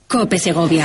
COPE Segovia.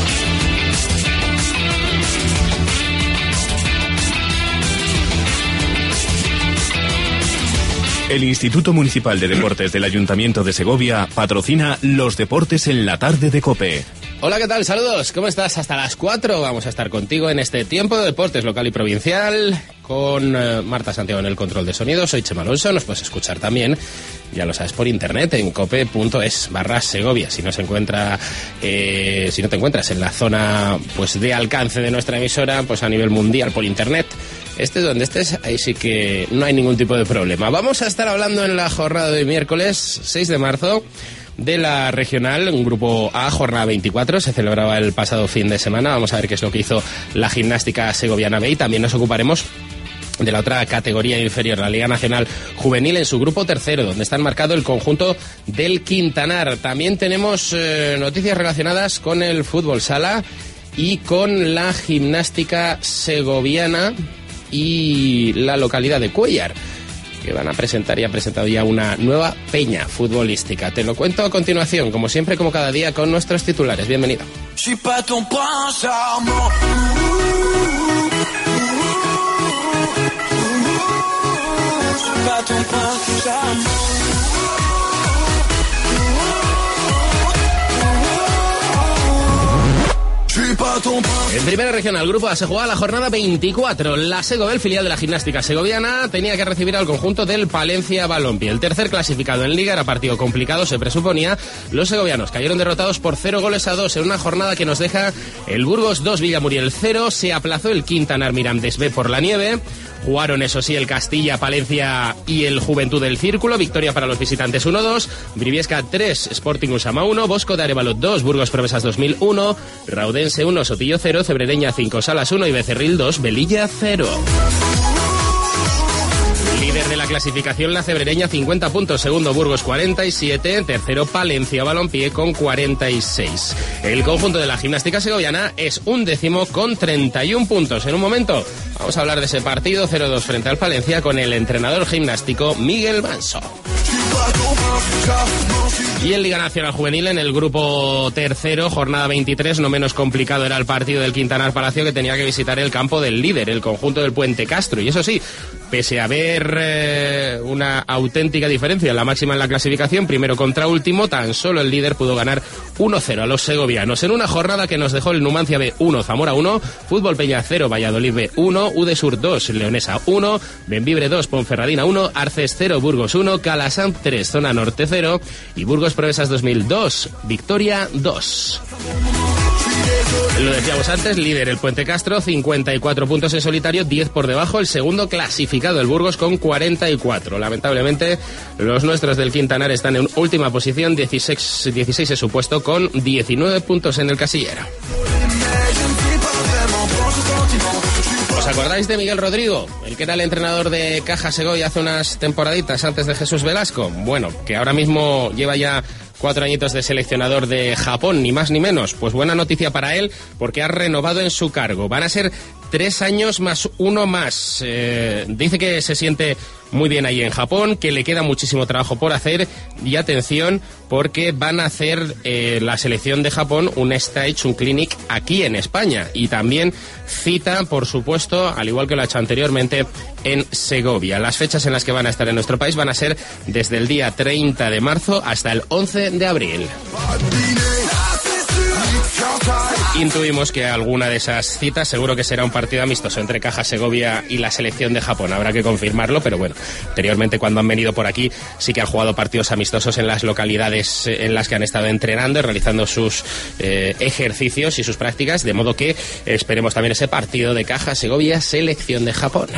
El Instituto Municipal de Deportes del Ayuntamiento de Segovia patrocina los deportes en la tarde de COPE. Hola, ¿qué tal? Saludos, ¿cómo estás? Hasta las 4 vamos a estar contigo en este tiempo de deportes local y provincial con Marta Santiago en el control de sonido. Soy Chema Alonso, nos puedes escuchar también, ya lo sabes, por internet en cope.es/Segovia. Si no te encuentras en la zona pues de alcance de nuestra emisora, pues a nivel mundial por internet, estés donde estés, ahí sí que no hay ningún tipo de problema. Vamos a estar hablando en la jornada de miércoles 6 de marzo de la regional, un grupo A, jornada 24, se celebraba el pasado fin de semana. Vamos a ver qué es lo que hizo la gimnástica segoviana B y también nos ocuparemos de la otra categoría inferior, la Liga Nacional Juvenil, en su grupo tercero, donde está enmarcado el conjunto del Quintanar. También tenemos noticias relacionadas con el fútbol sala y con la gimnástica segoviana y la localidad de Cuéllar, que van a presentar y han presentado ya una nueva peña futbolística. Te lo cuento a continuación, como siempre, como cada día, con nuestros titulares. Bienvenido. En primera regional, grupo A, se jugaba la jornada 24. La Segovia, filial de la gimnástica segoviana, tenía que recibir al conjunto del Palencia Balompié. El tercer clasificado en Liga, era partido complicado, se presuponía. Los segovianos cayeron derrotados por 0-2 en una jornada que nos deja el Burgos 2, Villamuriel 0. Se aplazó el Quintanar Mirandés B por la nieve. Jugaron, eso sí, el Castilla, Palencia y el Juventud del Círculo. Victoria para los visitantes 1-2. Briviesca 3, Sporting Usama 1. Bosco de Arévalo 2, Burgos Promesas 2001. Raudense 1, Sotillo 0. Cebrereña 5, Salas 1 y Becerril 2, Velilla 0. Líder de la clasificación, la Cebrereña, 50 puntos. Segundo, Burgos, 47. Tercero, Palencia Balompié con 46. El conjunto de la gimnástica segoviana es 11º con 31 puntos. En un momento vamos a hablar de ese partido 0-2 frente al Palencia con el entrenador gimnástico Miguel Manso. Y en Liga Nacional Juvenil, en el grupo tercero, jornada 23, no menos complicado era el partido del Quintanar Palacio, que tenía que visitar el campo del líder, el conjunto del Puente Castro. Y eso sí, pese a haber una auténtica diferencia en la máxima en la clasificación, primero contra último, tan solo el líder pudo ganar 1-0 a los segovianos. En una jornada que nos dejó el Numancia B 1, Zamora 1, Fútbol Peña 0, Valladolid B 1, Udesur 2, Leonesa 1, Benvibre 2, Ponferradina 1, Arces 0, Burgos 1, Calasanz 3, Zona Norte 0 y Burgos Promesas 2002, Victoria 2. Lo decíamos antes, líder el Puente Castro, 54 puntos en solitario, 10 por debajo, el segundo clasificado, el Burgos, con 44. Lamentablemente, los nuestros del Quintanar están en última posición, 16 es su puesto, con 19 puntos en el casillero. ¿Os acordáis de Miguel Rodrigo? El que era el entrenador de Caja Segovia hace unas temporaditas antes de Jesús Velasco. Bueno, que ahora mismo lleva ya 4 añitos de seleccionador de Japón, ni más ni menos. Pues buena noticia para él, porque ha renovado en su cargo. Van a ser 3 años más 1 más. Dice que se siente muy bien ahí en Japón, que le queda muchísimo trabajo por hacer. Y atención, porque van a hacer la selección de Japón un stage, un clinic aquí en España. Y también cita, por supuesto, al igual que lo ha hecho anteriormente, en Segovia. Las fechas en las que van a estar en nuestro país van a ser desde el día 30 de marzo hasta el 11 de abril. Intuimos que alguna de esas citas seguro que será un partido amistoso entre Caja Segovia y la selección de Japón. Habrá que confirmarlo, pero bueno, anteriormente cuando han venido por aquí sí que han jugado partidos amistosos en las localidades en las que han estado entrenando y realizando sus ejercicios y sus prácticas, de modo que esperemos también ese partido de Caja Segovia, selección de Japón.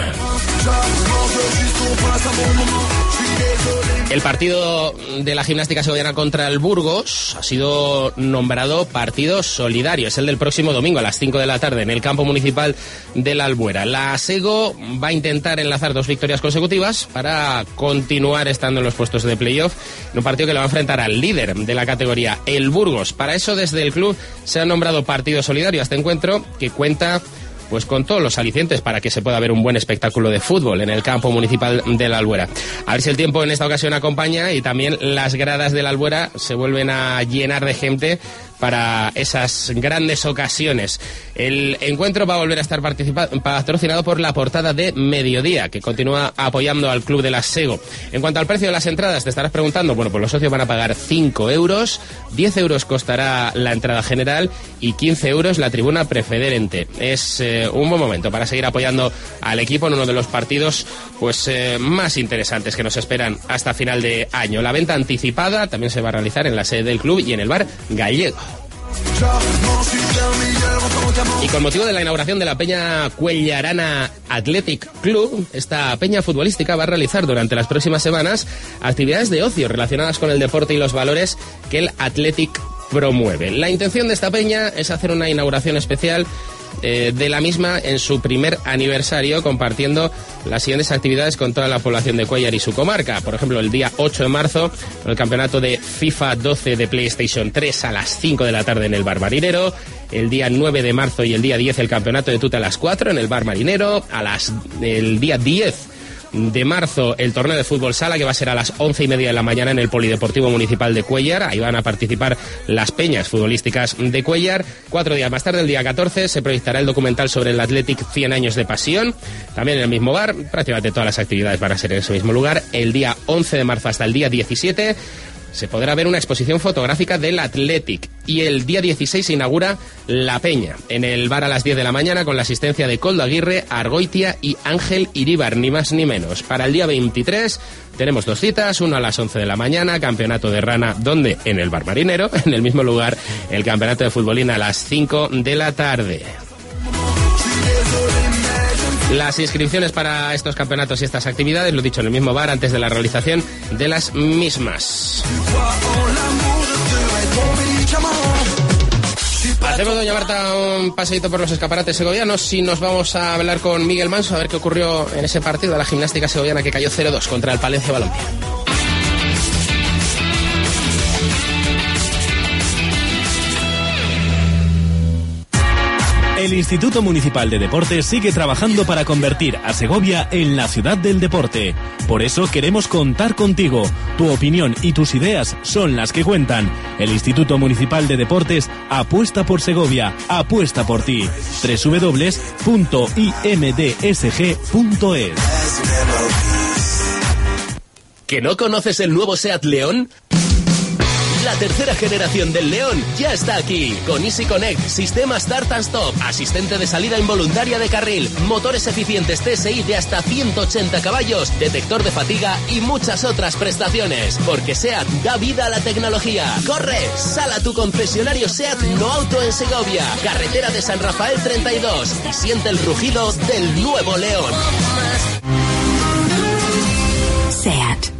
El partido de la gimnástica segoviana contra el Burgos ha sido nombrado partido solidario. Es el del próximo domingo a las 5 de la tarde en el campo municipal de la Albuera. La Sego va a intentar enlazar 2 victorias consecutivas para continuar estando en los puestos de playoff en un partido que le va a enfrentar al líder de la categoría, el Burgos. Para eso, desde el club se ha nombrado partido solidario a este encuentro, que cuenta pues con todos los alicientes para que se pueda ver un buen espectáculo de fútbol en el campo municipal de la Albuera. A ver si el tiempo en esta ocasión acompaña y también las gradas de la Albuera se vuelven a llenar de gente para esas grandes ocasiones. El encuentro va a volver a estar patrocinado por la Portada de Mediodía, que continúa apoyando al Club de la Sego. En cuanto al precio de las entradas, te estarás preguntando, bueno, pues los socios van a pagar 5 euros, 10 euros costará la entrada general y 15 euros la tribuna preferente. Es un buen momento para seguir apoyando al equipo en uno de los partidos pues más interesantes que nos esperan hasta final de año. La venta anticipada también se va a realizar en la sede del club y en el bar Gallego. Y con motivo de la inauguración de la Peña Cuellarana Athletic Club, esta peña futbolística va a realizar durante las próximas semanas actividades de ocio relacionadas con el deporte y los valores que el Athletic promueve. La intención de esta peña es hacer una inauguración especial de la misma en su primer aniversario, compartiendo las siguientes actividades con toda la población de Cuéllar y su comarca. Por ejemplo, el día 8 de marzo, el campeonato de FIFA 12 de PlayStation 3 a las 5 de la tarde en el Bar Marinero. El día 9 de marzo y el día 10 el campeonato de tuta a las 4 en el Bar Marinero. El día 10 de marzo el torneo de fútbol sala, que va a ser a las 11:30 de la mañana en el Polideportivo Municipal de Cuéllar. Ahí van a participar las peñas futbolísticas de Cuéllar. 4 días más tarde, el día 14, se proyectará el documental sobre el Athletic 100 años de pasión, también en el mismo bar. Prácticamente todas las actividades van a ser en ese mismo lugar. El día 11 de marzo hasta el día 17 se podrá ver una exposición fotográfica del Athletic. Y el día 16 se inaugura La Peña, en el bar a las 10 de la mañana, con la asistencia de Koldo Aguirre, Argoitia y Ángel Iríbar, ni más ni menos. Para el día 23 tenemos 2 citas, una a las 11 de la mañana, campeonato de rana, donde en el Bar Marinero, en el mismo lugar, el campeonato de futbolín a las 5 de la tarde. Las inscripciones para estos campeonatos y estas actividades, lo dicho, en el mismo bar antes de la realización de las mismas. Hacemos, doña Marta, un paseíto por los escaparates segovianos y nos vamos a hablar con Miguel Manso a ver qué ocurrió en ese partido de la gimnástica segoviana que cayó 0-2 contra el Palencia Balompié. El Instituto Municipal de Deportes sigue trabajando para convertir a Segovia en la ciudad del deporte. Por eso queremos contar contigo. Tu opinión y tus ideas son las que cuentan. El Instituto Municipal de Deportes apuesta por Segovia, apuesta por ti. www.imdsg.es. ¿Que no conoces el nuevo SEAT León? La tercera generación del León ya está aquí, con Easy Connect, sistema Start and Stop, asistente de salida involuntaria de carril, motores eficientes TSI de hasta 180 caballos, detector de fatiga y muchas otras prestaciones. Porque SEAT da vida a la tecnología. ¡Corre! Sal a tu concesionario SEAT No Auto en Segovia, carretera de San Rafael 32, y siente el rugido del nuevo León. SEAT.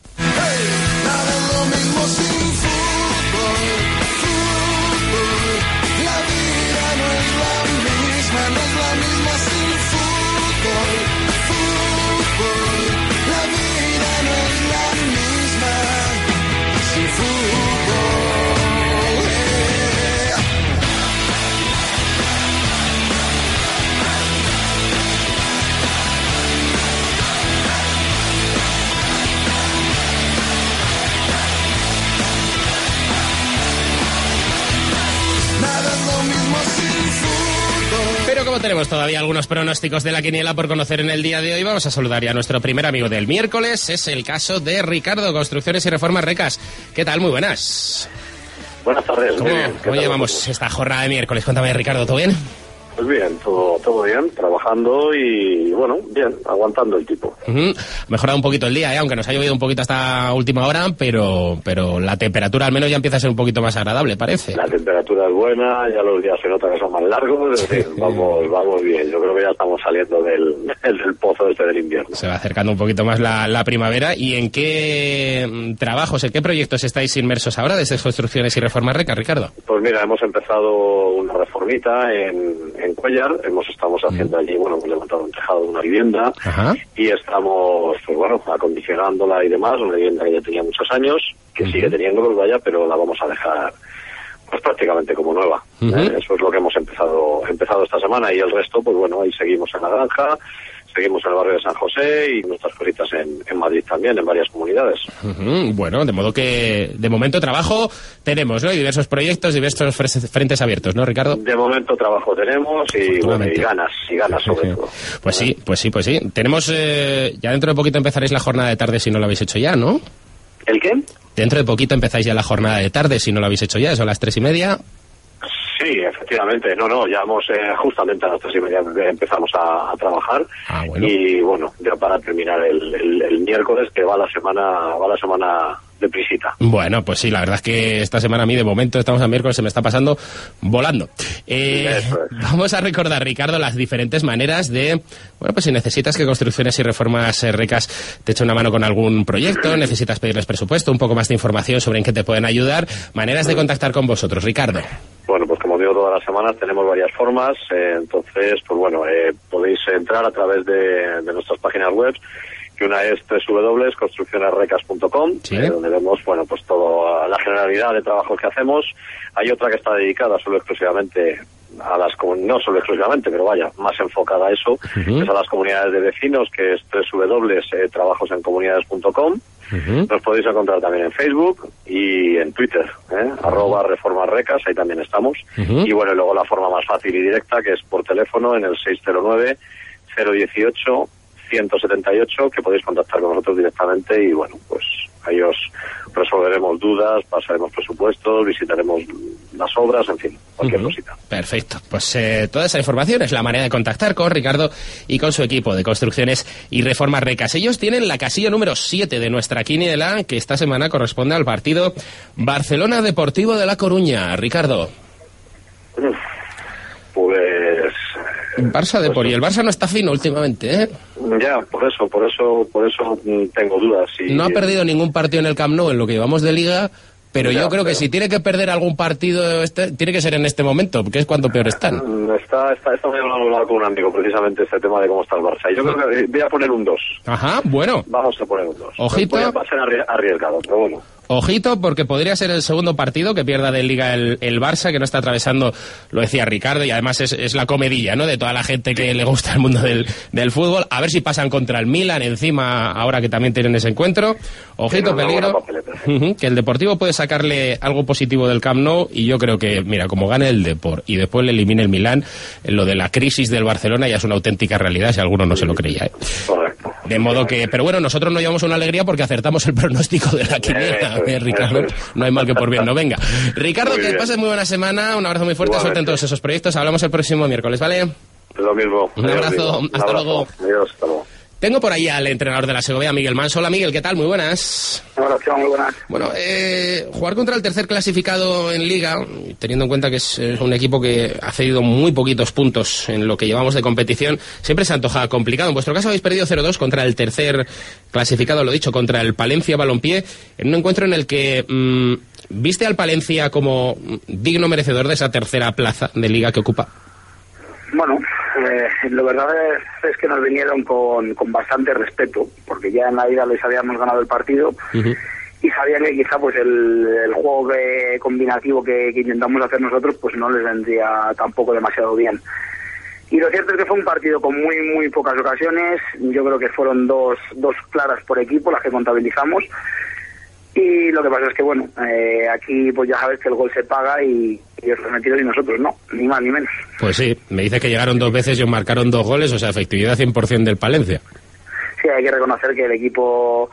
Pero como tenemos todavía algunos pronósticos de la quiniela por conocer en el día de hoy, vamos a saludar ya a nuestro primer amigo del miércoles. Es el caso de Ricardo, Construcciones y Reformas Recas. ¿Qué tal? Muy buenas. Buenas tardes. ¿Cómo llevamos esta jornada de miércoles? Cuéntame, Ricardo, ¿todo bien? Pues bien, todo bien, trabajando y bueno, bien, aguantando el tipo. Mejorado un poquito el día, aunque nos ha llovido un poquito hasta última hora, pero la temperatura al menos ya empieza a ser un poquito más agradable, parece. La temperatura es buena, ya los días se nota que son más largos, es decir, vamos bien. Yo creo que ya estamos saliendo del pozo del invierno. Se va acercando un poquito más la primavera. ¿Y en qué trabajos, en qué proyectos estáis inmersos ahora desde Construcciones y Reformas Recas, Ricardo? Pues mira, hemos empezado una reformita en Cuéllar, estamos haciendo allí, hemos levantado un tejado de una vivienda. Ajá. Y estamos, pues bueno, acondicionándola y demás, una vivienda que ya tenía muchos años, que sigue teniendo, pero la vamos a dejar pues prácticamente como nueva. Eso es lo que hemos empezado esta semana, y el resto, pues bueno, ahí seguimos en la granja, seguimos en el barrio de San José y nuestras cositas en Madrid también, en varias comunidades. Bueno, de modo que de momento trabajo tenemos, ¿no? Y diversos proyectos, diversos frentes abiertos, ¿no, Ricardo? De momento trabajo tenemos y ganas sobre todo. Pues sí. Tenemos, ya dentro de poquito empezaréis la jornada de tarde si no lo habéis hecho ya, ¿no? ¿El qué? Dentro de poquito empezáis ya la jornada de tarde si no lo habéis hecho ya, son las 3:30. Sí, efectivamente. No, ya hemos justamente a las 3:30 empezamos a trabajar. Bueno. Y bueno, ya para terminar el miércoles, que va la semana de prisita. Bueno, pues sí, la verdad es que esta semana a mí de momento, estamos a miércoles, se me está pasando volando. Vamos a recordar, Ricardo, las diferentes maneras de, bueno, pues si necesitas que Construcciones y Reformas Recas te eche una mano con algún proyecto, necesitas pedirles presupuesto, un poco más de información sobre en qué te pueden ayudar, maneras de contactar con vosotros, Ricardo. Bueno, pues como digo, todas las semanas tenemos varias formas, entonces, pues bueno, podéis entrar a través de nuestras páginas web, que una es www.construccionesrecas.com, sí, donde vemos, bueno, pues toda la generalidad de trabajos que hacemos. Hay otra que está dedicada solo exclusivamente a las, no solo exclusivamente, pero vaya, más enfocada a eso, que es a las comunidades de vecinos, que es www.trabajosencomunidades.com. Nos podéis encontrar también en Facebook y en Twitter, @reformasrecas, ahí también estamos. Y bueno, y luego la forma más fácil y directa, que es por teléfono en el 609 018 178, que podéis contactar con nosotros directamente y bueno, pues ahí os resolveremos dudas, pasaremos presupuestos, visitaremos las obras, en fin, cualquier cosita. Perfecto, pues toda esa información es la manera de contactar con Ricardo y con su equipo de Construcciones y Reformas Recas. Ellos tienen la casilla número 7 de nuestra quiniela, que esta semana corresponde al partido Barcelona Deportivo de La Coruña. Ricardo. Pues Barça de por y el Barça no está fino últimamente, ¿eh? Ya, por eso tengo dudas. No ha perdido ningún partido en el Camp Nou en lo que llevamos de liga, pero ya, yo creo que si tiene que perder algún partido tiene que ser en este momento, porque es cuando peor están. Está hablando con un amigo precisamente este tema de cómo está el Barça. Yo creo que voy a poner un 2. Ajá, bueno. Vamos a poner un 2. Ojito. Va a ser arriesgado, pero bueno. Ojito, porque podría ser el segundo partido que pierda de liga el Barça, que no está atravesando, lo decía Ricardo, y además es la comedilla, ¿no?, de toda la gente que le gusta el mundo del fútbol. A ver si pasan contra el Milan encima, ahora que también tienen ese encuentro. Ojito, peligro, que el Deportivo puede sacarle algo positivo del Camp Nou, y yo creo que, mira, como gane el Depor y después le elimine el Milan, lo de la crisis del Barcelona ya es una auténtica realidad, si alguno no se lo creía, ¿eh? Correcto. De modo que, pero bueno, nosotros nos llevamos una alegría porque acertamos el pronóstico de la quiniela, Ricardo. No hay mal que por bien no venga. Ricardo, que pases muy buena semana, un abrazo muy fuerte, suerte en todos esos proyectos. Hablamos el próximo miércoles, ¿vale? Lo mismo. Un abrazo, hasta luego. Adiós, hasta luego. Tengo por ahí al entrenador de la Segovia, Miguel Manso. Hola, Miguel, ¿qué tal? Muy buenas. Hola, muy buenas. Bueno, jugar contra el tercer clasificado en Liga, teniendo en cuenta que es un equipo que ha cedido muy poquitos puntos en lo que llevamos de competición, siempre se antoja complicado. En vuestro caso habéis perdido 0-2 contra el tercer clasificado, lo dicho, contra el Palencia Balompié, en un encuentro en el que ¿viste al Palencia como digno merecedor de esa tercera plaza de Liga que ocupa? Bueno, la verdad es que nos vinieron con bastante respeto, porque ya en la ida les habíamos ganado el partido y sabían que quizá pues el juego combinativo que intentamos hacer nosotros pues no les vendría tampoco demasiado bien. Y lo cierto es que fue un partido con muy pocas ocasiones. Yo creo que fueron dos claras por equipo las que contabilizamos. Y lo que pasa es que, bueno, aquí pues ya sabes que el gol se paga y ellos lo han metido y nosotros no, ni más ni menos. Pues sí, me dice que llegaron 2 veces y os marcaron 2 goles, o sea, efectividad 100% del Palencia. Sí, hay que reconocer que el equipo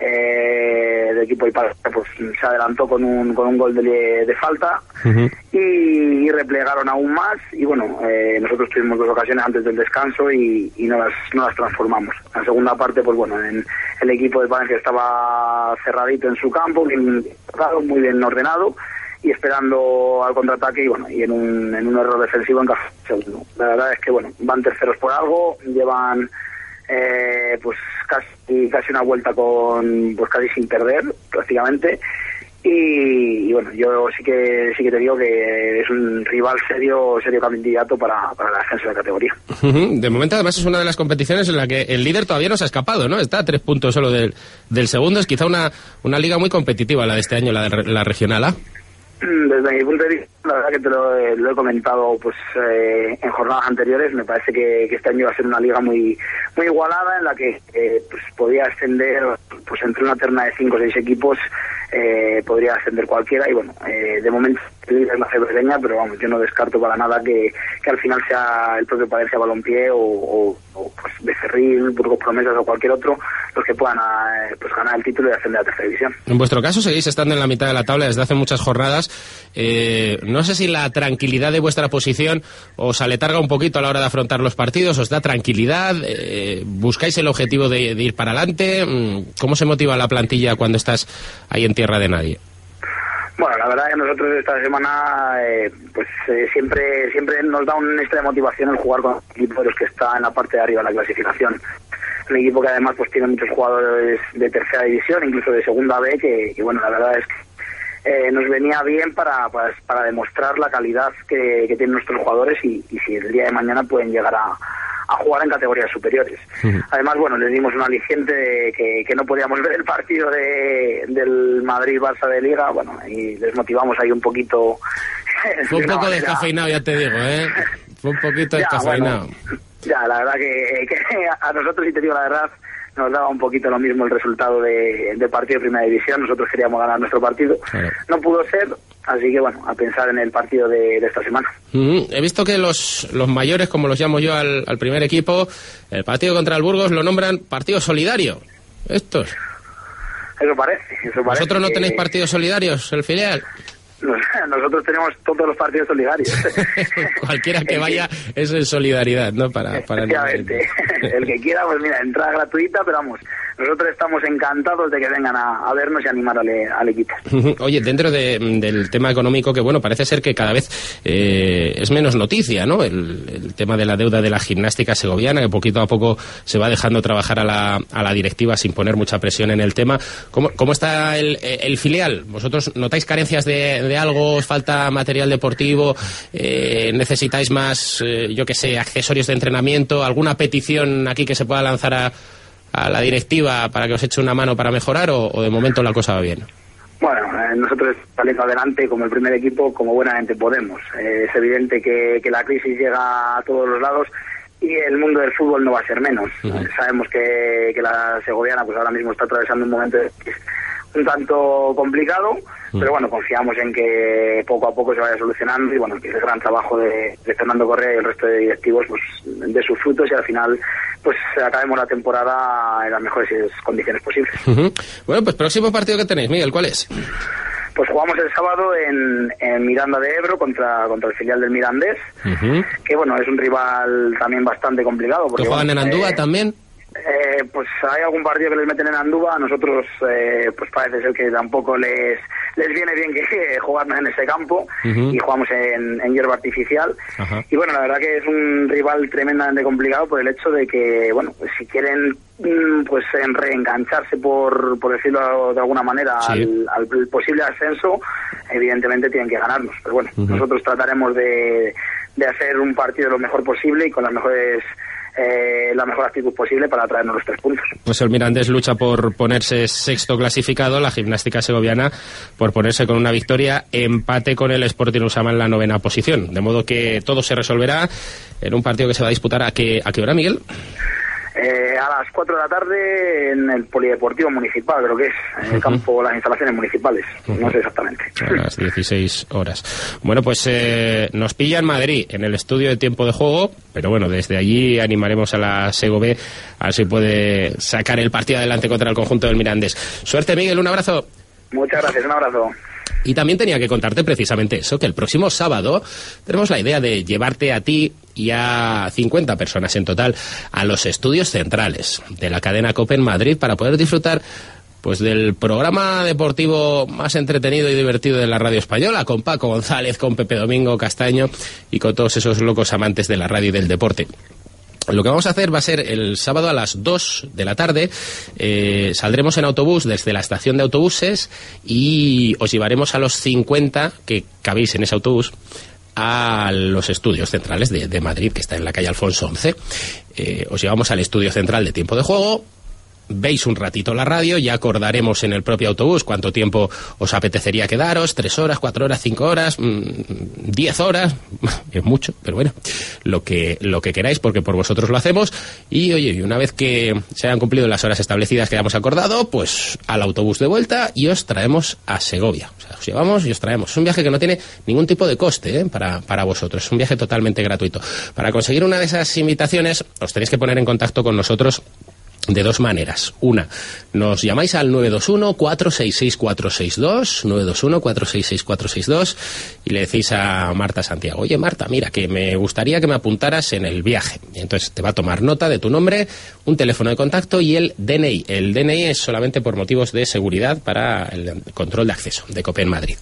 y pues se adelantó con un gol de falta y replegaron aún más y bueno, nosotros tuvimos 2 ocasiones antes del descanso y no las transformamos. En la segunda parte, pues bueno, el equipo de Palencia estaba cerradito en su campo, muy bien ordenado y esperando al contraataque y bueno, y en un error defensivo encajó el segundo. La verdad es que bueno, van terceros por algo, llevan pues casi una vuelta casi sin perder prácticamente y bueno, yo sí que te digo que es un rival serio candidato para el ascenso de categoría. De momento además es una de las competiciones en la que el líder todavía no se ha escapado, ¿no? Está a 3 puntos solo del segundo. Es quizá una liga muy competitiva la de este año, la regional A. Desde mi punto de vista, la verdad que te lo he comentado pues en jornadas anteriores. Me parece que este año va a ser una liga muy muy igualada, en la que pues podría ascender pues entre una terna de 5 o 6 equipos, podría ascender cualquiera. Y bueno, de momento es la cebreña, pero vamos, yo no descarto para nada que al final sea el propio Palencia Balompié o pues Becerril, Burgos Promesas o cualquier otro los que puedan pues ganar el título y ascender a tercera división. En vuestro caso seguís estando en la mitad de la tabla desde hace muchas jornadas. No sé si la tranquilidad de vuestra posición os aletarga un poquito a la hora de afrontar los partidos, os da tranquilidad, buscáis el objetivo de ir para adelante. ¿Cómo se motiva la plantilla cuando estás ahí en tierra de nadie? Bueno, la verdad que nosotros esta semana siempre nos da un extra de motivación el jugar con el equipo de los que está en la parte de arriba de la clasificación. Un equipo que además pues tiene muchos jugadores de tercera división, incluso de segunda B, que bueno, la verdad es que nos venía bien para demostrar la calidad que tienen nuestros jugadores y si el día de mañana pueden llegar a jugar en categorías superiores. Además, bueno, les dimos un aliciente de que no podíamos ver el partido del Madrid-Barça de Liga, bueno, y les motivamos ahí un poquito. Fue un poco descafeinado, ya te digo, Fue un poquito descafeinado. Bueno, ya, la verdad que a nosotros, si te digo la verdad, nos daba un poquito lo mismo el resultado del partido de Primera División. Nosotros queríamos ganar nuestro partido. Claro. No pudo ser, así que bueno, a pensar en el partido de esta semana. He visto que los mayores, como los llamo yo al primer equipo, el partido contra el Burgos lo nombran partido solidario. Estos. Eso parece. ¿Vosotros no tenéis partidos solidarios, el filial? Nosotros tenemos todos los partidos solidarios. Cualquiera que vaya es en solidaridad, ¿no? Efectivamente. El que quiera, pues mira, entrada gratuita, pero vamos, nosotros estamos encantados de que vengan a vernos y animar al equipo. Oye, dentro del tema económico, que bueno, parece ser que cada vez es menos noticia, ¿no? El tema de la deuda de la Gimnástica Segoviana, que poquito a poco se va dejando trabajar a la directiva sin poner mucha presión en el tema. ¿Cómo está el filial? ¿Vosotros notáis carencias de algo? ¿Os falta material deportivo? ¿Necesitáis más, yo qué sé, accesorios de entrenamiento? ¿Alguna petición aquí que se pueda lanzar a la directiva para que os eche una mano para mejorar, o de momento la cosa va bien? Bueno, nosotros saliendo adelante como el primer equipo, como buenamente podemos. Es evidente que la crisis llega a todos los lados y el mundo del fútbol no va a ser menos. Sabemos que la segoviana pues ahora mismo está atravesando un momento un tanto complicado, pero bueno, confiamos en que poco a poco se vaya solucionando y bueno, que el gran trabajo de Fernando Correa y el resto de directivos pues de sus frutos y al final pues acabemos la temporada en las mejores condiciones posibles. Bueno, pues próximo partido que tenéis, Miguel, ¿cuál es? Pues jugamos el sábado en Miranda de Ebro contra el filial del Mirandés, que bueno, es un rival también bastante complicado. Porque, ¿que juegan en Andúba también? Pues hay algún partido que les meten en Andúba. A nosotros pues parece ser que tampoco les viene bien que jugarnos en ese campo y jugamos en hierba artificial. Y bueno, la verdad que es un rival tremendamente complicado por el hecho de que, bueno, pues si quieren pues reengancharse, por decirlo de alguna manera, al posible ascenso, evidentemente tienen que ganarnos. Pero bueno, nosotros trataremos de hacer un partido lo mejor posible y con las mejores la mejor actitud posible para traernos los 3 puntos. Pues el Mirandés lucha por ponerse sexto clasificado, la Gimnástica Segoviana por ponerse con una victoria, empate con el Sporting Usama en la 9ª posición, de modo que todo se resolverá en un partido que se va a disputar ¿a qué hora, Miguel? A las 4 de la tarde en el Polideportivo Municipal, creo que es, en el campo, las instalaciones municipales, no sé exactamente. A las 16 horas. Bueno, pues nos pilla en Madrid, en el estudio de tiempo de juego, pero bueno, desde allí animaremos a la Segovia a ver si puede sacar el partido adelante contra el conjunto del Mirandés. Suerte, Miguel, un abrazo. Muchas gracias, un abrazo. Y también tenía que contarte precisamente eso, que el próximo sábado tenemos la idea de llevarte a ti y a 50 personas en total a los estudios centrales de la cadena COPE en Madrid para poder disfrutar pues del programa deportivo más entretenido y divertido de la radio española, con Paco González, con Pepe Domingo Castaño y con todos esos locos amantes de la radio y del deporte. Lo que vamos a hacer va a ser el sábado a las 2 de la tarde. Saldremos en autobús desde la estación de autobuses y os llevaremos a los 50 que cabéis en ese autobús a los estudios centrales de Madrid, que está en la calle Alfonso XI. Os llevamos al estudio central de tiempo de juego. veis un ratito la radio, ya acordaremos en el propio autobús cuánto tiempo os apetecería quedaros, 3 horas, 4 horas, 5 horas, 10 horas, es mucho, pero bueno, lo que queráis, porque por vosotros lo hacemos. Y oye, una vez que se hayan cumplido las horas establecidas que hayamos acordado, pues al autobús de vuelta y os traemos a Segovia. O sea, os llevamos y os traemos. Es un viaje que no tiene ningún tipo de coste para vosotros, es un viaje totalmente gratuito. Para conseguir una de esas invitaciones os tenéis que poner en contacto con nosotros de 2 maneras. Una, nos llamáis al 921-466-462, 921-466-462, y le decís a Marta Santiago: oye, Marta, mira, que me gustaría que me apuntaras en el viaje. Y entonces te va a tomar nota de tu nombre, un teléfono de contacto y el DNI. El DNI es solamente por motivos de seguridad para el control de acceso de Cope en Madrid.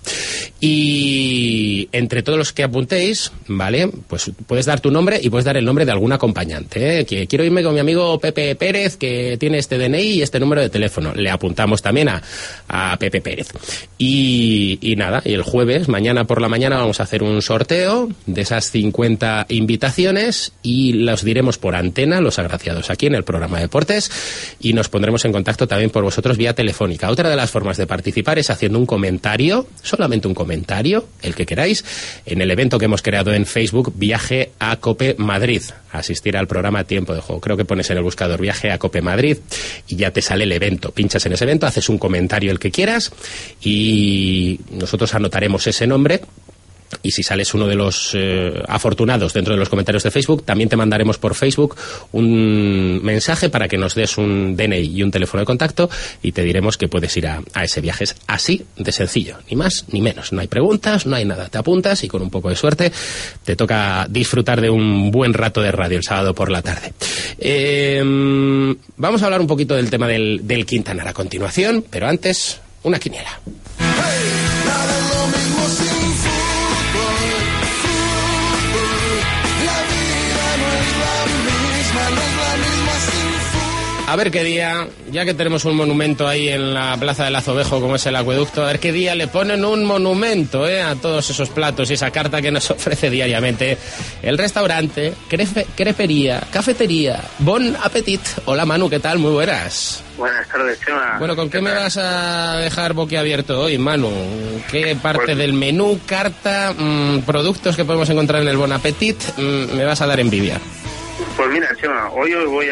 Y entre todos los que apuntéis, ¿vale? Pues puedes dar tu nombre y puedes dar el nombre de algún acompañante, ¿eh? Que quiero irme con mi amigo Pepe Pérez, que tiene este DNI y este número de teléfono. Le apuntamos también a Pepe Pérez. Y nada, y el jueves, mañana por la mañana, vamos a hacer un sorteo de esas 50 invitaciones y los diremos por antena, los agraciados, aquí en el programa de Deportes, y nos pondremos en contacto también por vosotros vía telefónica. Otra de las formas de participar es haciendo un comentario, solamente un comentario, el que queráis, en el evento que hemos creado en Facebook, Viaje a Cope Madrid. Asistir al programa Tiempo de Juego. Creo que pones en el buscador Viaje a Cope Madrid y ya te sale el evento. Pinchas en ese evento, haces un comentario el que quieras y nosotros anotaremos ese nombre. Y si sales uno de los afortunados dentro de los comentarios de Facebook, también te mandaremos por Facebook un mensaje para que nos des un DNI y un teléfono de contacto y te diremos que puedes ir a ese viaje. Es así de sencillo, ni más ni menos. No hay preguntas, no hay nada. Te apuntas y con un poco de suerte te toca disfrutar de un buen rato de radio el sábado por la tarde. Vamos a hablar un poquito del tema del Quintanar a continuación, pero antes, una quiniela. A ver qué día, ya que tenemos un monumento ahí en la Plaza del Azovejo, como es el acueducto, a ver qué día le ponen un monumento a todos esos platos y esa carta que nos ofrece diariamente el restaurante, crepería, cafetería, Bon Appetit. Hola Manu, ¿qué tal? Muy buenas. Buenas tardes, Chema. Bueno, ¿con qué me vas a dejar boquiabierto hoy, Manu? ¿Qué parte del menú, carta, productos que podemos encontrar en el Bon Appetit me vas a dar envidia? Pues mira, Chema, hoy os voy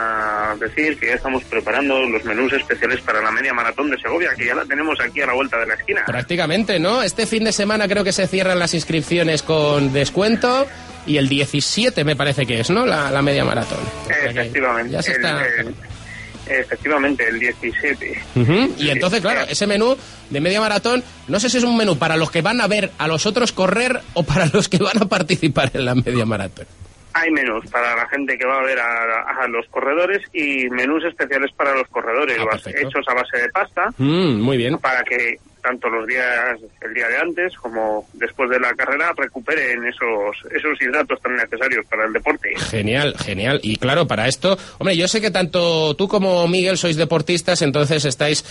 a decir que ya estamos preparando los menús especiales para la media maratón de Segovia, que ya la tenemos aquí a la vuelta de la esquina. Prácticamente, ¿no? Este fin de semana creo que se cierran las inscripciones con descuento y el 17 me parece que es, ¿no? La media maratón. Efectivamente. Ya se está... Efectivamente, el 17. Y entonces, claro, ese menú de media maratón, no sé si es un menú para los que van a ver a los otros correr o para los que van a participar en la media maratón. Hay menús para la gente que va a ver a los corredores y menús especiales para los corredores, hechos a base de pasta. Muy bien. Para que tanto el día de antes como después de la carrera recuperen esos hidratos tan necesarios para el deporte. Genial, genial. Y claro, para esto, hombre, yo sé que tanto tú como Miguel sois deportistas, entonces estáis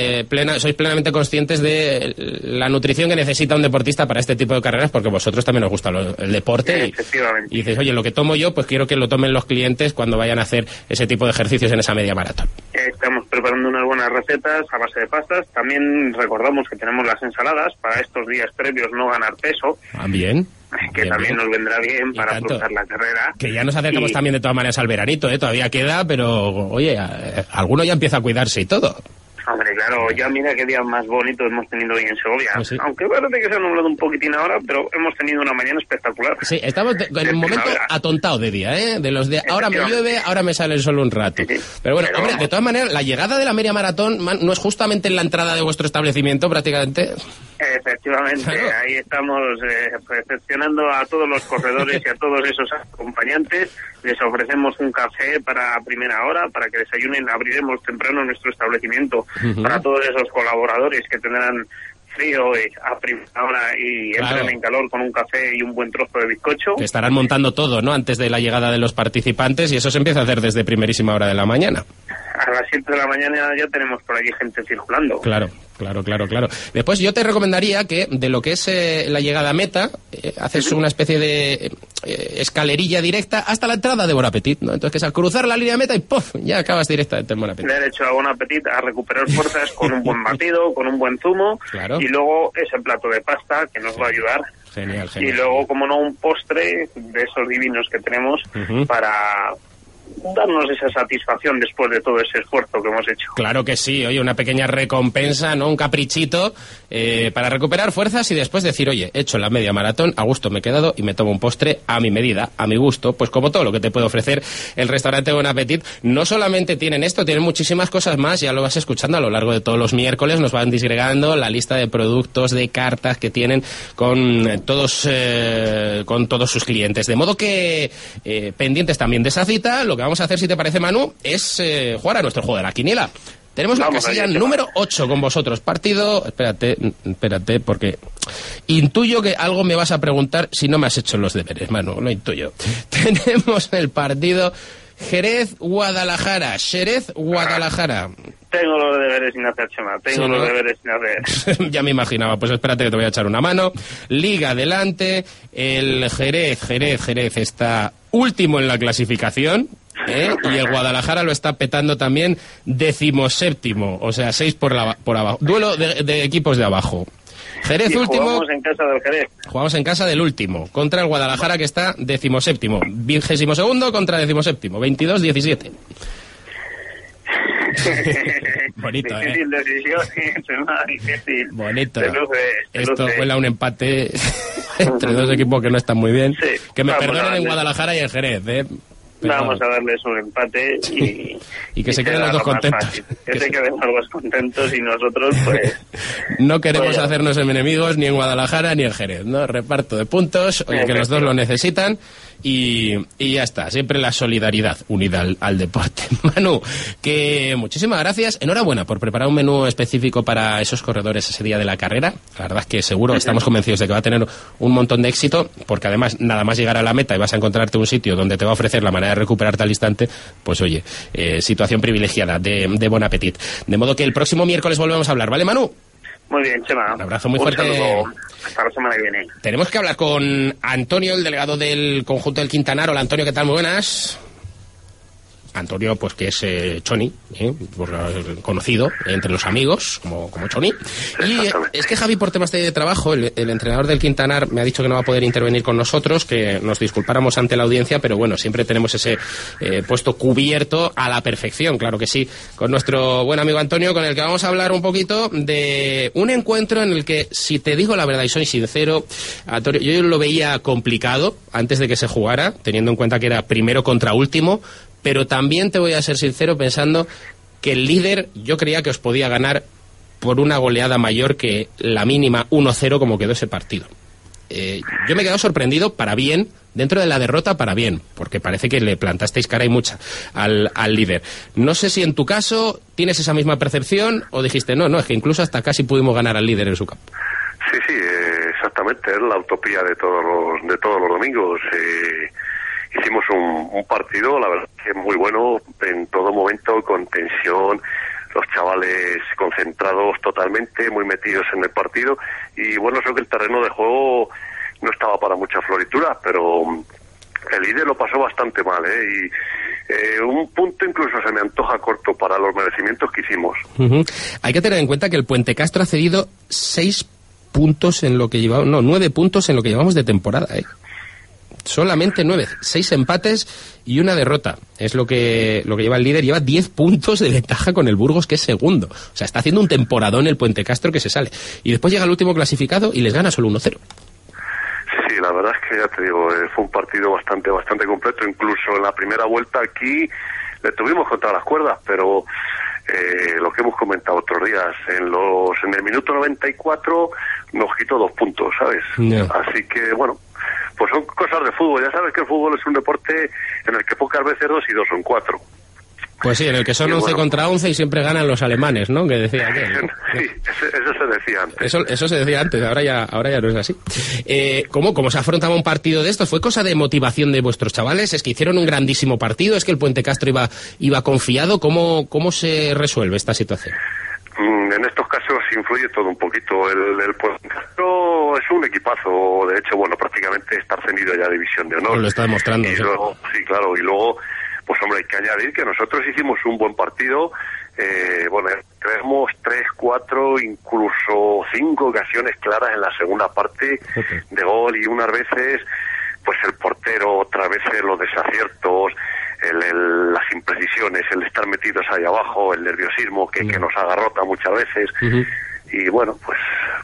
sois plenamente conscientes de la nutrición que necesita un deportista para este tipo de carreras, porque vosotros también os gusta el deporte. Efectivamente. Y dices, oye, lo que tomo yo, pues quiero que lo tomen los clientes cuando vayan a hacer ese tipo de ejercicios en esa media maratón. Estamos preparando unas buenas recetas a base de pastas. También recordamos que tenemos las ensaladas para estos días previos, no ganar peso. Bien. Que bien, también nos vendrá bien para afrontar la carrera. Que ya nos acercamos también de todas maneras al veranito, todavía queda, pero oye, alguno ya empieza a cuidarse y todo. Hombre, claro, ya mira qué día más bonito hemos tenido hoy en Segovia. Pues sí. Aunque parece que se ha nublado un poquitín ahora, pero hemos tenido una mañana espectacular. Sí, estamos en un momento atontado de día, De los de ahora me llueve, ahora me sale el sol un rato. Sí. Pero bueno, hombre, de todas maneras, la llegada de la media maratón no es justamente en la entrada de vuestro establecimiento, prácticamente. Efectivamente, claro. Ahí estamos recepcionando a todos los corredores y a todos esos acompañantes. Les ofrecemos un café para primera hora, para que desayunen. Abriremos temprano nuestro establecimiento para todos esos colaboradores que tendrán frío a primera hora y entran en calor con un café y un buen trozo de bizcocho. Que estarán montando todo, ¿no?, antes de la llegada de los participantes, y eso se empieza a hacer desde primerísima hora de la mañana. A las 7 de la mañana ya tenemos por allí gente circulando. Claro. Después yo te recomendaría que de lo que es la llegada a meta, haces una especie de escalerilla directa hasta la entrada de Bon Appetit, ¿no? Entonces, que es al cruzar la línea de meta y ¡puf! Ya acabas directamente en Bon Appetit. Derecho a Bon Appetit a recuperar fuerzas con un buen batido, con un buen zumo, claro. Y luego ese plato de pasta que nos va a ayudar. Genial. Y luego, como no, un postre de esos divinos que tenemos para darnos esa satisfacción después de todo ese esfuerzo que hemos hecho. Claro que sí, oye, una pequeña recompensa, ¿no? Un caprichito para recuperar fuerzas y después decir, oye, he hecho la media maratón, a gusto me he quedado y me tomo un postre a mi medida, a mi gusto, pues como todo lo que te puede ofrecer el restaurante Bon Appetit. No solamente tienen esto, tienen muchísimas cosas más, ya lo vas escuchando a lo largo de todos los miércoles, nos van disgregando la lista de productos, de cartas que tienen con todos sus clientes. De modo que pendientes también de esa cita, lo que vamos a hacer, si te parece, Manu, es jugar a nuestro juego de la quiniela. Tenemos la casilla número 8 con vosotros. Partido... Espérate, porque intuyo que algo me vas a preguntar si no me has hecho los deberes, Manu, lo intuyo. Tenemos el partido Jerez-Guadalajara. Jerez-Guadalajara. Tengo los deberes sin hacer, Chema. Deberes sin hacer. Ya me imaginaba. Pues espérate que te voy a echar una mano. Liga adelante. El Jerez está último en la clasificación. Y el Guadalajara lo está petando también 17º, o sea, 6 por abajo. Duelo de equipos de abajo. Jerez último. Jugamos en casa del Jerez. Jugamos en casa del último, contra el Guadalajara, que está 17º. 22º contra 17º, 22-17. Bonito, difícil decisión, difícil. Bonito. Esto huele a un empate entre dos equipos que no están muy bien. Sí, que me perdonen en Guadalajara y en Jerez, Pero vamos a darles un empate y que se queden los dos contentos. Que se queden los dos contentos y nosotros, pues... No queremos hacernos enemigos ni en Guadalajara ni en Jerez, ¿no? Reparto de puntos, oye, que los dos lo necesitan y ya está. Siempre la solidaridad unida al deporte. Manu, que muchísimas gracias. Enhorabuena por preparar un menú específico para esos corredores ese día de la carrera. La verdad es que seguro, estamos convencidos de que va a tener un montón de éxito, porque además nada más llegar a la meta y vas a encontrarte un sitio donde te va a ofrecer la manera de recuperarte al instante, pues oye, situación privilegiada de Bon Appetit. De modo que el próximo miércoles volvemos a hablar, ¿vale, Manu? Muy bien, Chema. Un abrazo muy fuerte. Saludo. Hasta la semana que viene. Tenemos que hablar con Antonio, el delegado del conjunto del Quintanar. Hola, Antonio, ¿qué tal? Muy buenas. Antonio, pues que es Choni, conocido entre los amigos como Choni. Y es que Javi, por temas de trabajo, el entrenador del Quintanar, me ha dicho que no va a poder intervenir con nosotros, que nos disculpáramos ante la audiencia, pero bueno, siempre tenemos ese puesto cubierto a la perfección, claro que sí, con nuestro buen amigo Antonio, con el que vamos a hablar un poquito de un encuentro en el que, si te digo la verdad y soy sincero, Antonio, yo lo veía complicado antes de que se jugara, teniendo en cuenta que era primero contra último, pero también te voy a ser sincero pensando que el líder, yo creía que os podía ganar por una goleada mayor que la mínima 1-0 como quedó ese partido. Yo me he quedado sorprendido para bien, dentro de la derrota para bien, porque parece que le plantasteis cara y mucha al líder. No sé si en tu caso tienes esa misma percepción o dijiste, no, es que incluso hasta casi pudimos ganar al líder en su campo. Sí, exactamente, es la utopía de todos los domingos. Hicimos un partido, la verdad, que muy bueno en todo momento, con tensión, los chavales concentrados totalmente, muy metidos en el partido, y bueno, creo que el terreno de juego no estaba para mucha floritura, pero el líder lo pasó bastante mal, y un punto incluso se me antoja corto para los merecimientos que hicimos. Hay que tener en cuenta que el Puente Castro ha cedido 9 puntos en lo que llevamos de temporada, Solamente 9, 6 empates y una derrota. Es lo que lleva el líder. Lleva 10 puntos de ventaja con el Burgos, que es segundo. O sea, está haciendo un temporadón el Puente Castro que se sale. Y después llega el último clasificado y les gana solo 1-0. Sí, la verdad es que ya te digo, fue un partido bastante completo. Incluso en la primera vuelta aquí le tuvimos contra las cuerdas, pero lo que hemos comentado otros días, en el minuto 94 nos quitó 2 puntos, ¿sabes? Yeah. Así que, bueno, pues son cosas de fútbol. Ya sabes que el fútbol es un deporte en el que pocas veces 2 y 2 son 4. Pues sí, en el que son 11 contra 11 y siempre ganan los alemanes, ¿no? Que decía aquel, ¿no? Sí, eso se decía antes. Eso se decía antes, ahora ya no es así. ¿Cómo se afrontaba un partido de estos? ¿Fue cosa de motivación de vuestros chavales? ¿Es que hicieron un grandísimo partido? ¿Es que el Puente Castro iba confiado? ¿Cómo se resuelve esta situación? En estos casos influye todo un poquito. El Puente Castro es un equipazo, de hecho, bueno, prácticamente está ascendido ya a División de Honor. Pues lo está demostrando. Y luego, sí, claro, y luego, pues hombre, hay que añadir que nosotros hicimos un buen partido. Bueno, tenemos 3, 4, incluso 5 ocasiones claras en la segunda parte de gol, y unas veces, pues el portero, otras veces los desaciertos, las imprecisiones, el estar metidos ahí abajo, el nerviosismo que nos agarrota muchas veces. Y bueno, pues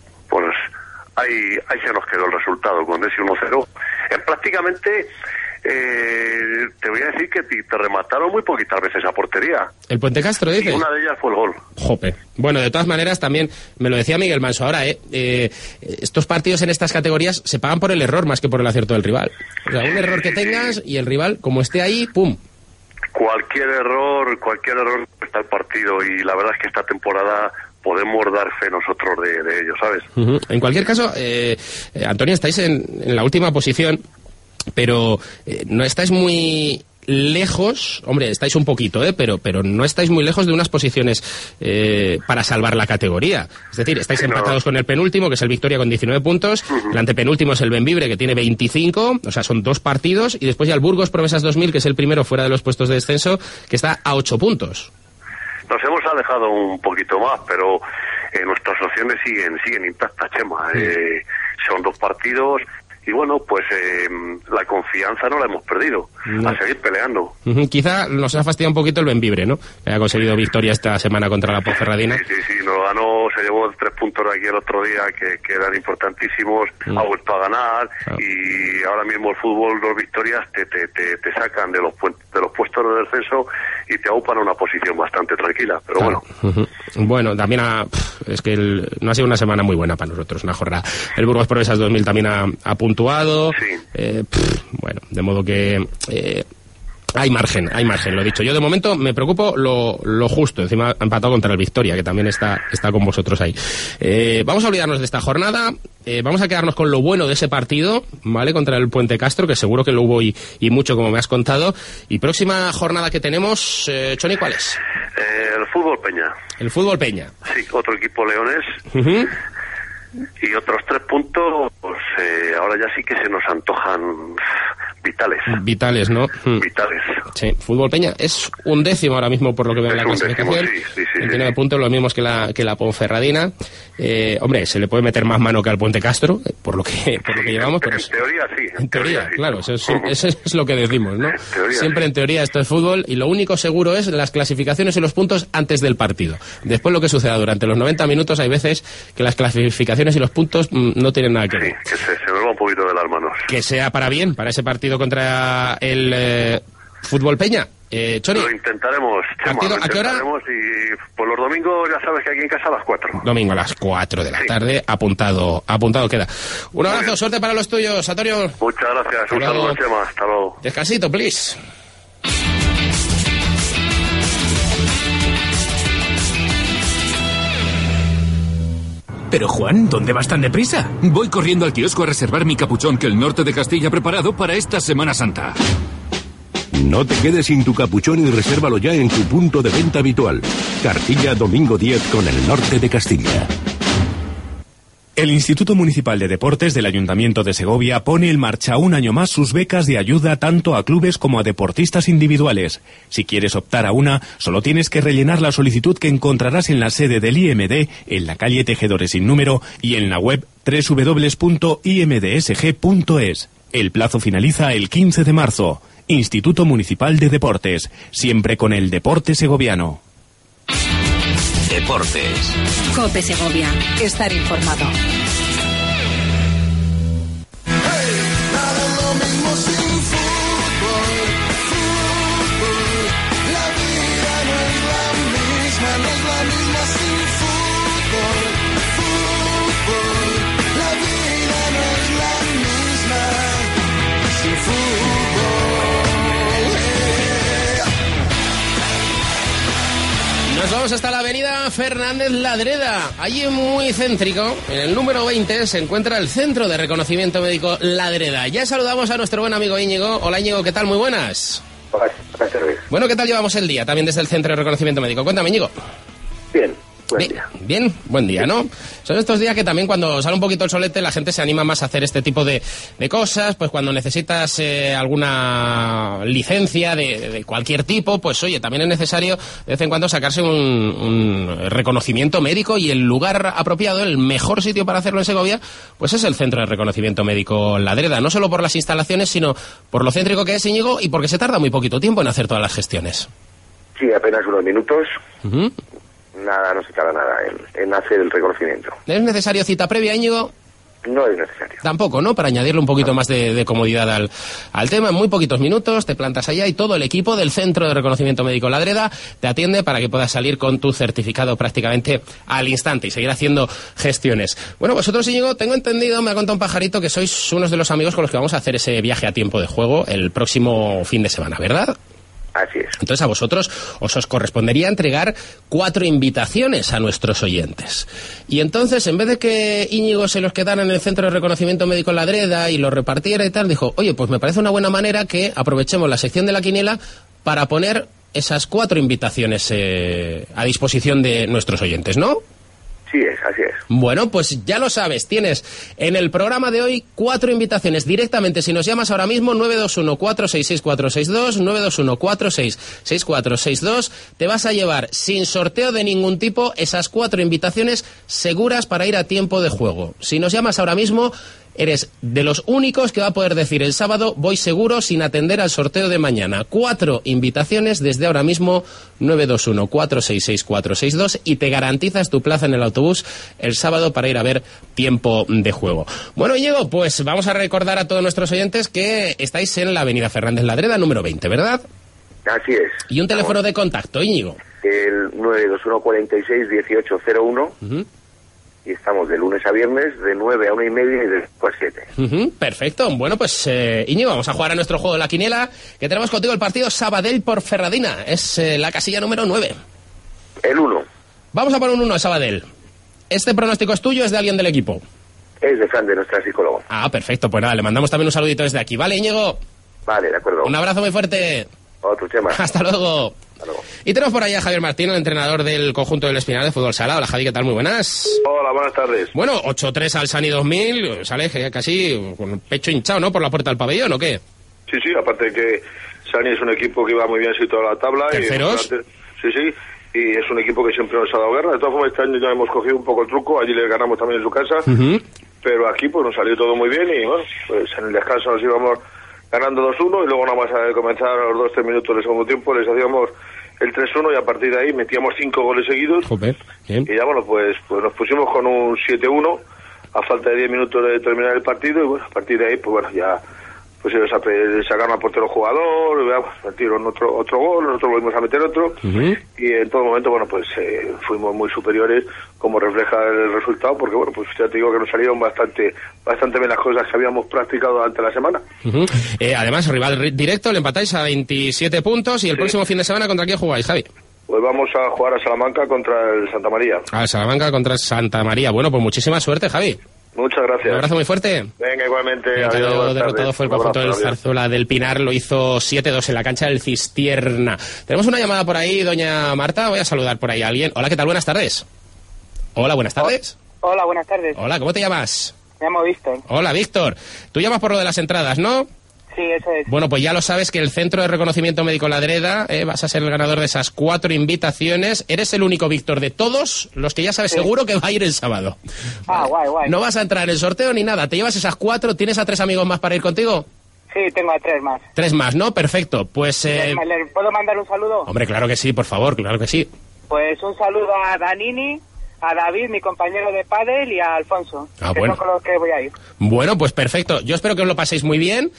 ahí se nos quedó el resultado con ese 1-0. Prácticamente te voy a decir que te remataron muy poquitas veces a portería. ¿El Puente Castro, dices? Y una de ellas fue el gol. Jope. Bueno, de todas maneras, también me lo decía Miguel Manso ahora, estos partidos en estas categorías se pagan por el error más que por el acierto del rival. O sea, un error que tengas y el rival, como esté ahí, ¡pum! Cualquier error está el partido, y la verdad es que esta temporada podemos dar fe nosotros de ello, ¿sabes? En cualquier caso, Antonio, estáis en la última posición, pero no estáis muy lejos, hombre, estáis un poquito, pero no estáis muy lejos de unas posiciones para salvar la categoría. Es decir, estáis empatados con el penúltimo, que es el Victoria, con 19 puntos, el antepenúltimo es el Bembibre, que tiene 25, o sea, son 2 partidos, y después ya el Burgos Promesas 2000, que es el primero fuera de los puestos de descenso, que está a 8 puntos. Nos hemos alejado un poquito más, pero nuestras opciones siguen intactas, Chema. Son 2 partidos. Y bueno, pues la confianza no la hemos perdido, a seguir peleando. Quizá nos ha fastidiado un poquito el Bembibre, ¿no? Ha conseguido victoria esta semana contra la Ponferradina. Sí, nos ganó, se llevó 3 puntos aquí el otro día que eran importantísimos, ha vuelto a ganar, y ahora mismo el fútbol, 2 victorias te sacan de los puestos de descenso y te aupan a una posición bastante tranquila, pero bueno. Bueno, también es que no ha sido una semana muy buena para nosotros, una jornada. El Burgos Promesas 2000 también ha puntuado. Bueno, de modo que hay margen, lo dicho. Yo de momento me preocupo lo justo. Encima ha empatado contra el Victoria, que también está con vosotros ahí. Vamos a olvidarnos de esta jornada. Vamos a quedarnos con lo bueno de ese partido, ¿vale? Contra el Puente Castro, que seguro que lo hubo y mucho, como me has contado. Y próxima jornada que tenemos, Choni, ¿cuál es? El Fútbol Peña. El Fútbol Peña. Sí, otro equipo leonés. Y otros 3 puntos, pues ahora ya sí que se nos antojan vitales. Vitales, ¿no? Vitales. Sí, Fútbol Peña es 11º ahora mismo por lo que veo en la clasificación. Sí. 29 puntos, los mismos que la Ponferradina. Hombre, se le puede meter más mano que al Puente Castro, por lo que llevamos. Pero en teoría sí. En teoría, sí. Claro, eso es lo que decimos, ¿no? Siempre sí. En teoría esto es fútbol, y lo único seguro es las clasificaciones y los puntos antes del partido. Después lo que suceda durante los 90 minutos, hay veces que las clasificaciones y los puntos no tienen nada que ver. Sí, que se nos va un poquito de las manos. Que sea para bien, para ese partido contra el Fútbol Peña. Choni, lo intentaremos, Chema, ¿a qué hora? Y por los domingos ya sabes que aquí en casa a las 4. Domingo a las 4 de la tarde, apuntado queda. Un abrazo, suerte para los tuyos, Antonio. Muchas gracias, un saludo, Chema, hasta luego. Descansito, please. Pero Juan, ¿dónde vas tan deprisa? Voy corriendo al kiosco a reservar mi capuchón que el norte de Castilla ha preparado para esta Semana Santa. No te quedes sin tu capuchón y resérvalo ya en tu punto de venta habitual. Cartilla, domingo 10 con el norte de Castilla. El Instituto Municipal de Deportes del Ayuntamiento de Segovia pone en marcha un año más sus becas de ayuda tanto a clubes como a deportistas individuales. Si quieres optar a una, solo tienes que rellenar la solicitud que encontrarás en la sede del IMD, en la calle Tejedores sin número, y en la web www.imdsg.es. El plazo finaliza el 15 de marzo. Instituto Municipal de Deportes, siempre con el deporte segoviano. Deportes. COPE Segovia. Estar informado. Nos vamos hasta la avenida Fernández Ladreda. Allí muy céntrico, en el número 20, se encuentra el Centro de Reconocimiento Médico Ladreda. Ya saludamos a nuestro buen amigo Íñigo. Hola Íñigo, ¿qué tal? Muy buenas. Hola, bueno, ¿qué tal llevamos el día? También desde el Centro de Reconocimiento Médico. Cuéntame, Íñigo. Bien. Bien, buen día, ¿no? Son estos días que también cuando sale un poquito el solete la gente se anima más a hacer este tipo de cosas, pues cuando necesitas alguna licencia de cualquier tipo, pues oye, también es necesario de vez en cuando sacarse un reconocimiento médico, y el lugar apropiado, el mejor sitio para hacerlo en Segovia, pues es el Centro de Reconocimiento Médico Ladreda, no solo por las instalaciones, sino por lo céntrico que es, Íñigo, y porque se tarda muy poquito tiempo en hacer todas las gestiones. Sí, apenas unos minutos. Nada, no se tarda nada en hacer el reconocimiento. ¿Es necesario cita previa, Íñigo? No es necesario. Tampoco, ¿no? Para añadirle un poquito más de comodidad al tema. En muy poquitos minutos te plantas allá y todo el equipo del Centro de Reconocimiento Médico Ladreda te atiende para que puedas salir con tu certificado prácticamente al instante y seguir haciendo gestiones. Bueno, vosotros, Íñigo, tengo entendido, me ha contado un pajarito, que sois unos de los amigos con los que vamos a hacer ese viaje a tiempo de juego el próximo fin de semana, ¿verdad? Así es. Entonces a vosotros os correspondería entregar 4 invitaciones a nuestros oyentes. Y entonces, en vez de que Íñigo se los quedara en el Centro de Reconocimiento Médico Ladreda y los repartiera y tal, dijo, oye, pues me parece una buena manera que aprovechemos la sección de la quiniela para poner esas 4 invitaciones a disposición de nuestros oyentes, ¿no? Sí es, así es. Bueno, pues ya lo sabes, tienes en el programa de hoy 4 invitaciones directamente. Si nos llamas ahora mismo, 921-466-462, 921-466-462, te vas a llevar sin sorteo de ningún tipo esas 4 invitaciones seguras para ir a tiempo de juego. Si nos llamas ahora mismo, eres de los únicos que va a poder decir el sábado, voy seguro, sin atender al sorteo de mañana. 4 invitaciones desde ahora mismo, 921-466-462, y te garantizas tu plaza en el autobús el sábado para ir a ver tiempo de juego. Bueno, Íñigo, pues vamos a recordar a todos nuestros oyentes que estáis en la avenida Fernández Ladreda, número 20, ¿verdad? Así es. ¿Y un teléfono de contacto, Íñigo? El 921-46-1801. Y estamos de lunes a viernes, de 9 a 1:30 y de 4 a 7. Perfecto. Bueno, pues Íñigo, vamos a jugar a nuestro juego de la quiniela, que tenemos contigo el partido Sabadell por Ferradina. Es la casilla número 9. El 1. Vamos a poner un 1 a Sabadell. ¿Este pronóstico es tuyo o es de alguien del equipo? Es de Fran, de nuestra psicóloga. Ah, perfecto. Pues nada, le mandamos también un saludito desde aquí. ¿Vale, Íñigo? Vale, de acuerdo. Un abrazo muy fuerte. Otro tema. Hasta luego. Y tenemos por ahí a Javier Martín, el entrenador del conjunto del Espinal de Fútbol Sala. Hola, Javi, ¿qué tal? Muy buenas. Hola, buenas tardes. Bueno, 8-3 al Sani 2000, sale casi con el pecho hinchado, ¿no? Por la puerta del pabellón, ¿o qué? Sí, aparte de que Sani es un equipo que va muy bien situado en la tabla. ¿Terceros? Sí, y es un equipo que siempre nos ha dado guerra. De todas formas, este año ya hemos cogido un poco el truco, allí le ganamos también en su casa, pero aquí pues nos salió todo muy bien y bueno, pues en el descanso nos íbamos ganando 2-1 y luego nada más a comenzar a los 2-3 minutos del segundo tiempo les hacíamos el 3-1 y a partir de ahí metíamos 5 goles seguidos. Joder, bien. Y ya bueno, pues nos pusimos con un 7-1 a falta de 10 minutos de terminar el partido y bueno, a partir de ahí pues bueno, ya pues ellos sacaron al portero jugador, metieron otro gol, nosotros volvimos a meter otro y en todo momento bueno pues fuimos muy superiores, como refleja el resultado, porque bueno pues ya te digo que nos salieron bastante bien las cosas que habíamos practicado durante la semana. Además, rival directo, le empatáis a 27 puntos y el próximo fin de semana, ¿contra quién jugáis, Javi? Pues vamos a jugar a Salamanca contra el Santa María. A Salamanca contra Santa María. Bueno, pues muchísima suerte, Javi. Muchas gracias. Un abrazo muy fuerte. Venga, igualmente. El derrotado fue el conjunto del Zarzuela del Pinar, lo hizo 7-2 en la cancha del Cistierna. Tenemos una llamada por ahí, doña Marta, voy a saludar por ahí a alguien. Hola, ¿qué tal? Buenas tardes. Hola, buenas tardes. Hola, buenas tardes. Hola, ¿cómo te llamas? Me llamo Víctor. Hola, Víctor. Tú llamas por lo de las entradas, ¿no? Sí, eso es. Bueno, pues ya lo sabes que el Centro de Reconocimiento Médico Ladreda, vas a ser el ganador de esas 4 invitaciones. Eres el único, Víctor, de todos los que ya sabes seguro que va a ir el sábado. Ah, vale. guay. No vas a entrar en el sorteo ni nada. Te llevas esas 4. ¿Tienes a 3 amigos más para ir contigo? Sí, tengo a 3 más. 3 más, ¿no? Perfecto. Pues... ¿Le puedo mandar un saludo? Hombre, claro que sí, por favor, claro que sí. Pues un saludo a Danini, a David, mi compañero de pádel, y a Alfonso, que son con los que voy a ir. Bueno, pues perfecto. Yo espero que os lo paséis muy bien.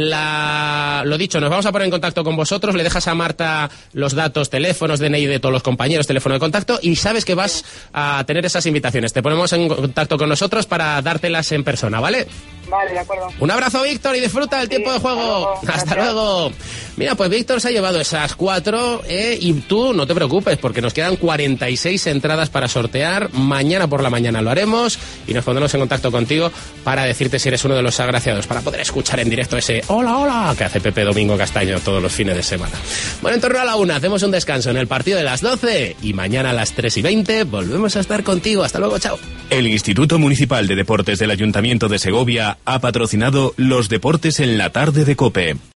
Lo dicho, nos vamos a poner en contacto con vosotros. Le dejas a Marta los datos, teléfonos, DNI de todos los compañeros, teléfono de contacto, y sabes que vas a tener esas invitaciones. Te ponemos en contacto con nosotros para dártelas en persona, ¿vale? Vale, de acuerdo. Un abrazo, Víctor, y disfruta del tiempo de juego. Hasta luego. Mira, pues Víctor se ha llevado esas 4 y tú no te preocupes porque nos quedan 46 entradas para sortear. Mañana por la mañana lo haremos y nos pondremos en contacto contigo para decirte si eres uno de los agraciados, para poder escuchar en directo ese hola, hola que hace Pepe Domingo Castaño todos los fines de semana. Bueno, en torno a la 1 hacemos un descanso en el partido de las 12 y mañana a las 3:20 volvemos a estar contigo. Hasta luego, chao. El Instituto Municipal de Deportes del Ayuntamiento de Segovia ha patrocinado los deportes en la tarde de COPE.